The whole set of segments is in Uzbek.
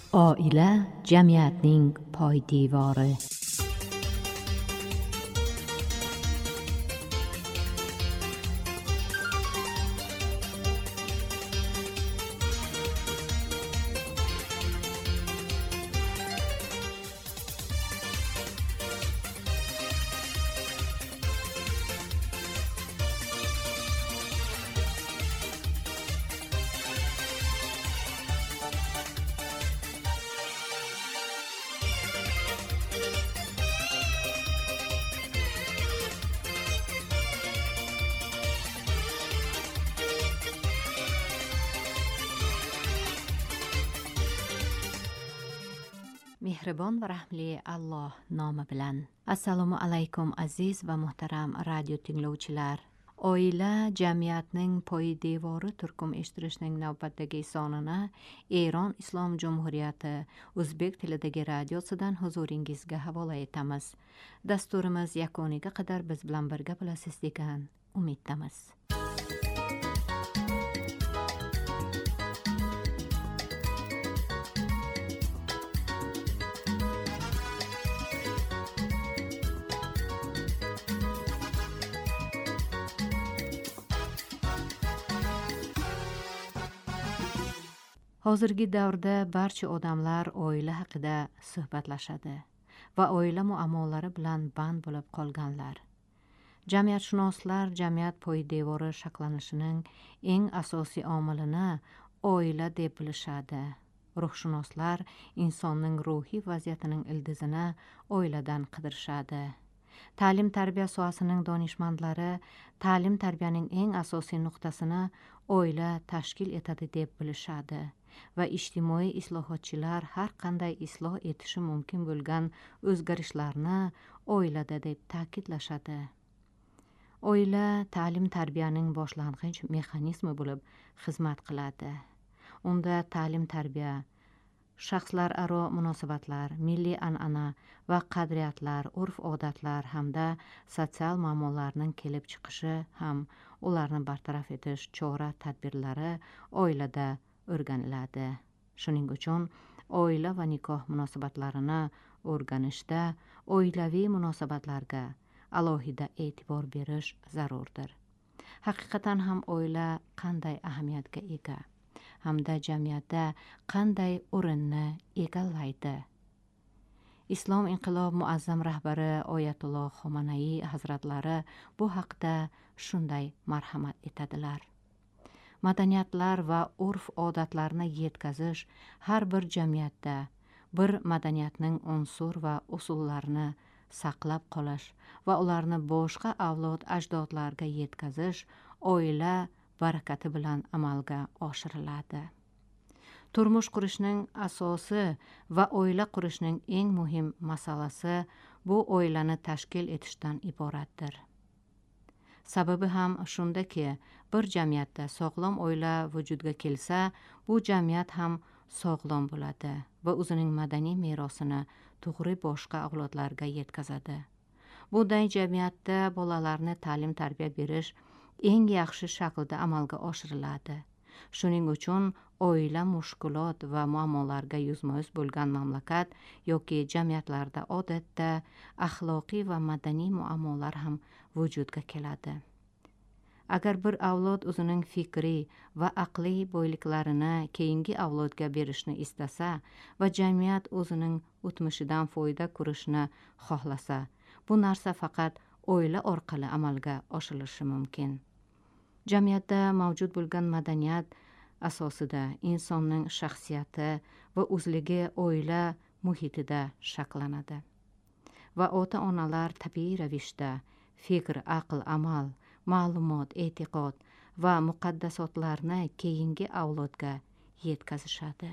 Oila jamiyatning poydevori. Mehribon va rahmli Alloh nomi bilan. Assalomu alaykum aziz va muhtaram radio tinglovchilar. Oila jamiyatning poydevori turkum eshittirishning navbatdagi sonini Eron Islom Jumhuriyati o'zbek tilidagi radiosidan huzuringizga havola etamiz. Dasturimiz yakuniga qadar biz bilan birga bo'lasiz degan umiddamiz. Hozirgi davrda barcha odamlar oila haqida suhbatlashadi va oila muammolari bilan band bo'lib qolganlar. Jamiyatshunoslar jamiyat poydevori shaklanishining eng asosiy omilini oila deb bilishadi. Ruhshunoslar insonning ruhiy vaziyatining ildizini oiladan qidirishadi. Ta'lim-tarbiya sohasining donishmandlari ta'lim-tarbiyaning eng asosiy nuqtasini oila tashkil etadi deb bilishadi va ijtimoiy islohotchilar har qanday isloh etishi mumkin bo'lgan o'zgarishlarni oilada deb ta'kidlashadi. Oila ta'lim-tarbiyaning boshlang'ich mexanizmi bo'lib xizmat qiladi. Unda ta'lim-tarbiya, shaxslararo munosabatlar, milliy an'ana va qadriyatlar, urf-odatlar hamda sotsial muammolarning kelib chiqishi ham ularni bartaraf etish chora-tadbirlari oilada o'rganiladi. Shuning uchun oila va nikoh munosabatlarini o'rganishda oilaviy munosabatlarga alohida e'tibor berish zarurdir. Haqiqatan ham oila qanday ahamiyatga ega hamda jamiyatda qanday o'rinni egallaydi? Islom inqilob muazzam rahbari Oyatulloh Xomanaiy hazratlari bu haqda shunday marhamat etadilar. Madaniyatlar va urf-odatlarni yetkazish har bir jamiyatda bir madaniyatning unsur va usullarini saqlab qolish va ularni boshqa avlod ajdodlarga yetkazish oila barakati bilan amalga oshiriladi. Turmush qurishning asosi va oila qurishning eng muhim masalasi bu oilani tashkil etishdan iboratdir. Sababi ham shundaki, bir jamiyatda sog'lom oila vujudga kelsa, bu jamiyat ham sog'lom bo'ladi va o'zining madaniy merosini to'g'ri boshqa avlodlarga yetkazadi. Bunday jamiyatda bolalarni ta'lim-tarbiya berish eng yaxshi shaklda amalga oshiriladi. Shuning uchun oila mushkulot va muammolarga yuzma-yuz bo'lgan mamlakat yoki jamiyatlarda odatda axloqiy va madaniy muammolar ham vujudga keladi. Agar bir avlod o'zining fikriy va aqliy boyliklarini keyingi avlodga berishni istasa va jamiyat o'zining o'tmishidan foyda ko'rishni xohlasa, bu narsa faqat oila orqali amalga oshirilishi mumkin. Jamiyatda mavjud bo'lgan madaniyat asosida insonning shaxsiyati va o'zligi oila muhitida shakllanadi. Va ota-onalar tabiiy ravishda fikr, aql, amal, ma'lumot, e'tiqod va muqaddasotlarni keyingi avlodga yetkazishadi.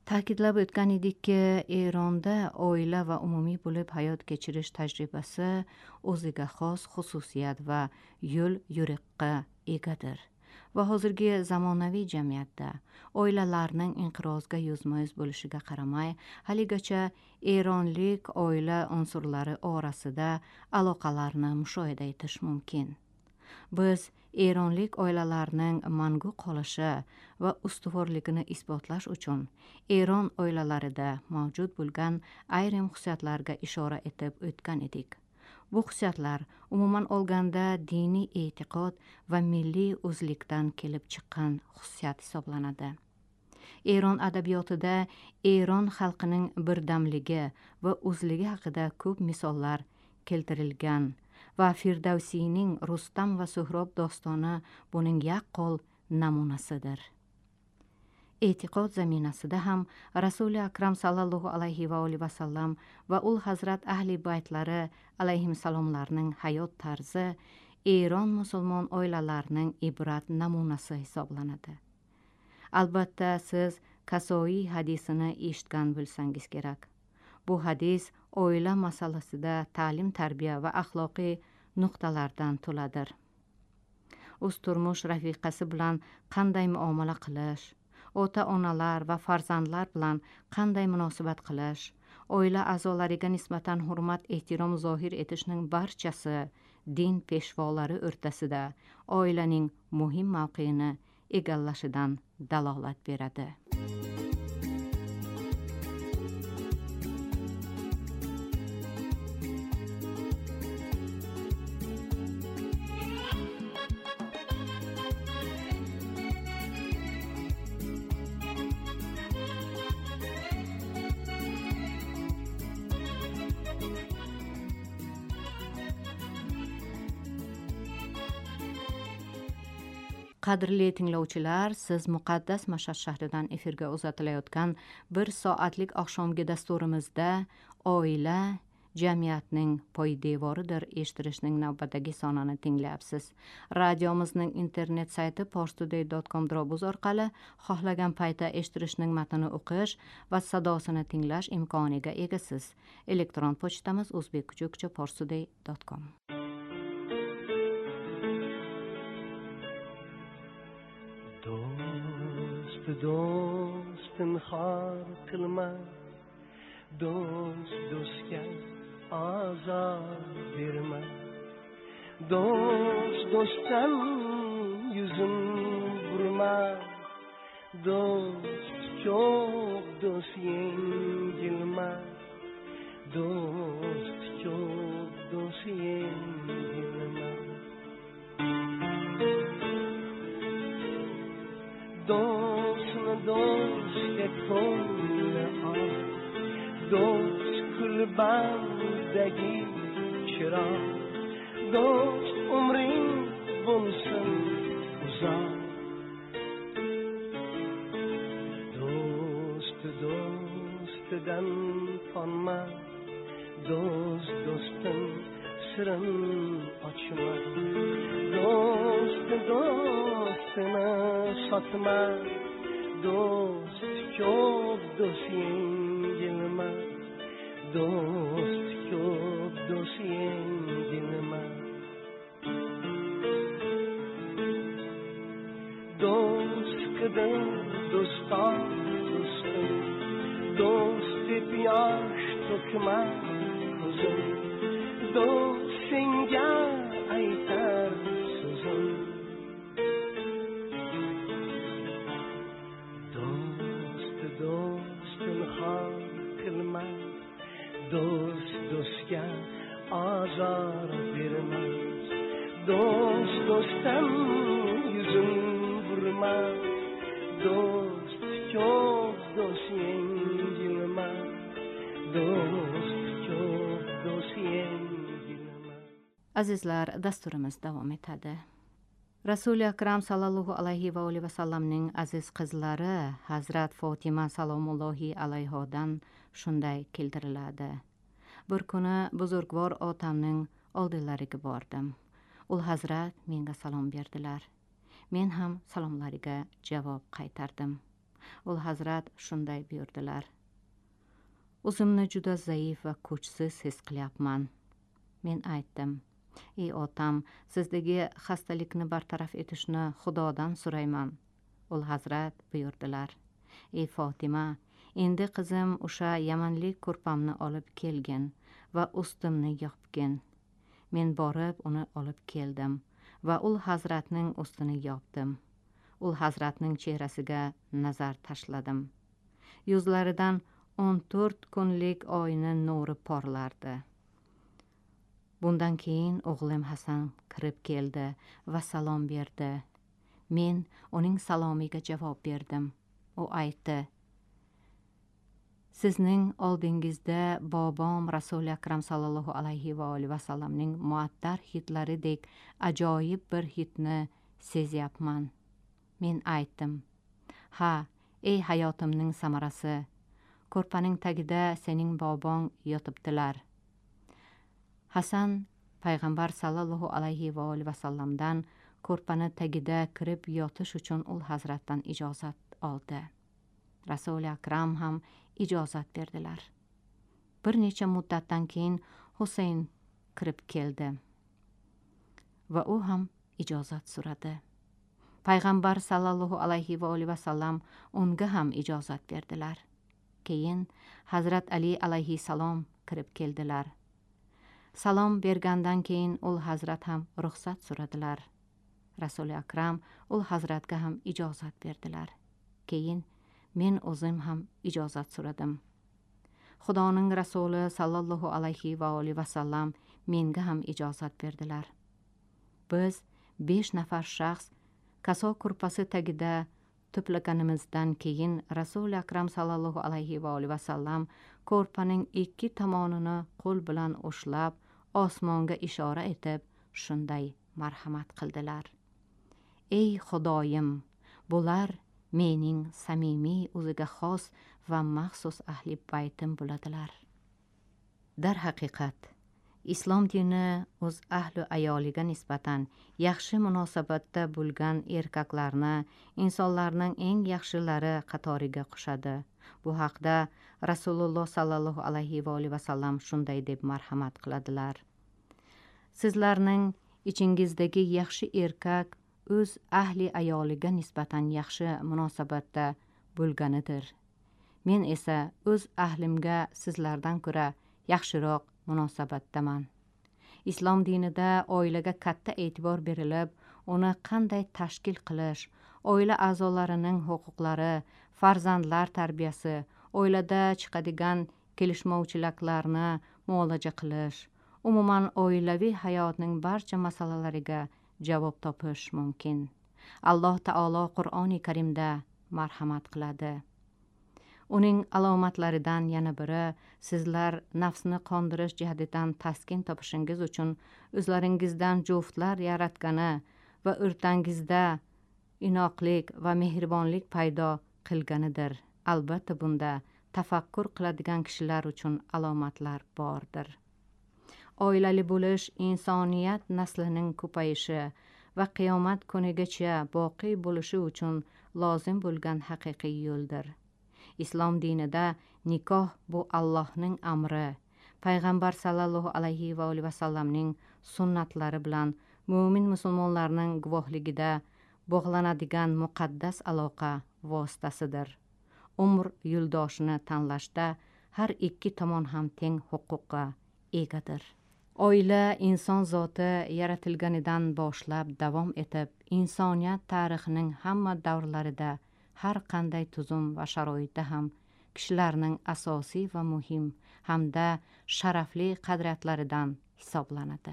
Ta'kidlab o'tgan edikki, Eronda oila va umumiy bo'lib hayot kechirish tajribasi o'ziga xos xususiyat va yo'l yo'riqqa egadir. Va hozirgi zamonaviy jamiyatda oilalarning inqirozga yuzma-yuz bo'lishiga qaramay, haligacha eronlik oila unsurlari orasida aloqalarni mushohada etish mumkin. Biz eronlik oilalarning mangu qolishi va ustuvorligini isbotlash uchun Eron oilalarida mavjud bo'lgan ayrim xususiyatlarga ishora etib o'tgan edik. Bu xususiyatlar umuman olganda diniy e'tiqod va milliy o'zlikdan kelib chiqqan xususiyat hisoblanadi. Eron adabiyotida Eron xalqining birdamligi va o'zligi haqida ko'p misollar keltirilgan va Firdavsiyning Rustam va Suhrob dostoni buning yaqqol namunasidir. E'tiqod zaminasida ham Rasuli Akram sallallohu alayhi va alihi va sallam va ul hazrat ahli baytlari alayhissalomlarning hayot tarzi Eron musulmon oilalarining ibrat namunasi hisoblanadi. Albatta siz Kasoi hadisini eshitgan bo'lsangiz kerak. Bu hadis oila masalasida ta'lim, tarbiya va axloqiy nuqtalardan to'ladir. O'z turmush rafiqasi bilan qanday muomala qilish, ota-onalar va farzandlar bilan qanday munosabat qilish, oila a'zolariga nisbatan hurmat-ehtirom zohir etishning barchasi din peshvolari o'rtasida oilaning muhim mavqeini egallashidan dalolat beradi. Qadrli tinglovchilar, siz muqaddas Mashhad shahridan efirga uzatilayotgan 1 soatlik oqshomgi dasturimizda oila jamiyatning poydevoridir eshittirishning navbatdagi sonini tinglayapsiz. Radiomizning internet sayti parstoday.com orqali xohlagan paytda eshittirishning matnini o'qish va sadosini tinglash imkoniga egasiz. Elektron pochtamiz o'zbekkuchukcha@parstoday.com. do'stim xor qilma, do'stga azor berma. Do'stdan yuzin burma, do'st ko'p do'st yengilma, do'st ko'p do'st yengilma. Do'stga ko'ngli ol, do'st kulbandagi chiroq, do'st umring bo'lsin uzoq. Do'stidan qolma, do'stim sirin ochma. Do'stini sotma, do'st ko'p do'st yengilma, do'st ko'p do'st yengilma. Do'st qidin do'ston do'stim, do'st deb yosh to'kma ko'zim, do'st senga aytar so'zim. Do'stin xor qilma, do'stga azor berma. Do'stdan yuzin burma, do'st ko'p do'st yengilma, do'st ko'p do'st yengilma. Azizlar, dasturimiz davom etadi. Rasuli Akram sallallohu alayhi va alihi va sallamning aziz qizlari Hazrat Fatima salomullohi alayhodan shunday keltiriladi. Bir kuni buzurgvor otamning oldilariga bordim. Ul hazrat menga salom berdilar. Men ham salomlariga javob qaytardim. Ul Hazrat shunday buyurdilar: o'zimni juda zaif va kuchsiz his qilyapman. Men aytdim: ey otam, sizdagi xastalikni bartaraf etishni Xudodan so'rayman. Ul Hazrat buyurdilar: ey Fotima, endi qizim o'sha yamanlik ko'rpamni olib kelgin va ustimni yopgin. Men borib uni olib keldim va Ul Hazratning ustini yopdim. Ul Hazratning chehrasiga nazar tashladim. Yuzlaridan 14 kunlik oyni nuri porlardi. Bundan keyin o'g'lim Hasan kirib keldi va salom berdi. Men uning salomiga javob berdim. U aytdi: sizning oldingizda bobom Rasuli Akram sallallohu alayhi va alihi vasallamning muattar hidlaridek ajoyib bir hidni sezyapman. Men aytdim: ha, ey hayotimning samarasi, ko'rpaning tagida sening bobong yotibdilar. Hasan payg'ambar sallallohu alayhi va alihi vasallamdan ko'rpani tagida kirib yotish uchun Ul Hazratdan ijozat oldi. Rasuli Akram ham ijozat berdilar. Bir necha muddatdan keyin Husayn kirib keldi va u ham ijozat so'radi. Payg'ambar sallallohu alayhi va alihi vasallam unga ham ijozat berdilar. Keyin Hazrat Ali alayhissalom kirib keldilar. Salom bergandan keyin Ul Hazrat ham ruxsat so'radilar. Rasuli Akram Ul Hazratga ham ijozat berdilar. Keyin men o'zim ham ijozat so'radim. Xudoning rasuli sallallohu alayhi va alihi vasallam menga ham ijozat berdilar. Biz 5 nafar shaxs kaso ko'rpasi tagida to'plaganimizdan keyin Rasuli Akram sallallohu alayhi va alihi vasallam ko'rpaning 2 tomonini qo'l bilan ushlab osmonga ishora etib shunday marhamat qildilar: ey Xudoyim, bular mening samimiy, o'ziga xos va maxsus ahli baytim bo'ladilar. Dar haqiqat, islom dini o'z ahli ayoliga nisbatan yaxshi munosabatda bo'lgan erkaklarni insonlarning eng yaxshilari qatoriga qo'shadi. Bu haqda Rasululloh sallallohu alayhi va alihi vasallam shunday deb marhamat qiladilar: sizlarning ichingizdagi yaxshi erkak o'z ahli ayoliga nisbatan yaxshi munosabatda bo'lganidir. Men esa o'z ahlimga sizlardan ko'ra yaxshiroq munosabatdaman. Islom dinida oilaga katta e'tibor berilib, uni qanday tashkil qilish, oila a'zolarining huquqlari, farzandlar tarbiyasi, oilada chiqadigan kelishmovchiliklarni muolaja qilish, umuman oilaviy hayotning barcha masalalariga javob topish mumkin. Alloh taolo Qur'oni Karimda marhamat qiladi. Uning alomatlaridan yana biri, sizlar nafsni qondirish jihatidan taskin topishingiz uchun o'zlaringizdan juftlar yaratgani va o'rtangizda inoqlik va mehribonlik paydo qilganidir. Albatta bunda tafakkur qiladigan kishilar uchun alomatlar bordir. Oilali bo'lish insoniyat naslining ko'payishi va qiyomat kunigacha boqiy bo'lishi uchun lozim bo'lgan haqiqiy yo'ldir. Islom dinida nikoh bu Allohning amri, payg'ambar sallallohu alayhi va alihi vasallamning sunnatlari bilan mo'min musulmonlarning guvohligida bog'lanadigan muqaddas aloqa vositasidir. Umr yo'ldoshini tanlashda har ikki tomon ham teng huquqqa egadir. Oila inson zoti yaratilganidan boshlab davom etib, insoniyat tarixining hamma davrlarida har qanday tuzum va sharoitda ham kishilarning asosiy va muhim hamda sharafli qadriyatlaridan hisoblanadi.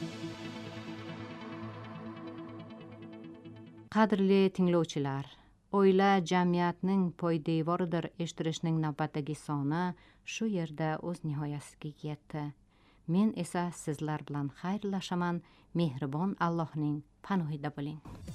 Qadrli tinglovchilar, oila jamiyatning poydevoridir eshittirishning navbatdagi soni shu yerda o'z nihoyasiga yetdi. Men esa sizlar bilan xayrlashaman. Mehribon Allohning panohida bo'ling.